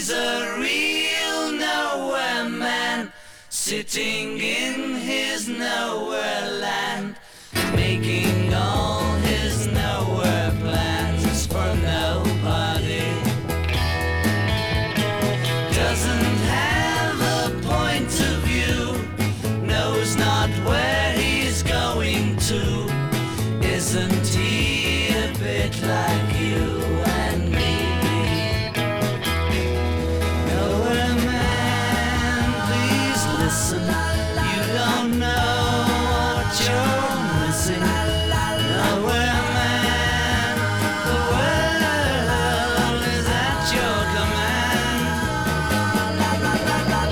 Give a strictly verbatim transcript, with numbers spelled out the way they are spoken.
He's a real nowhere man, sitting in his nowhere land, making all his nowhere plans for nobody. Doesn't have a point of view, knows not where he's going to. Isn't he a bit like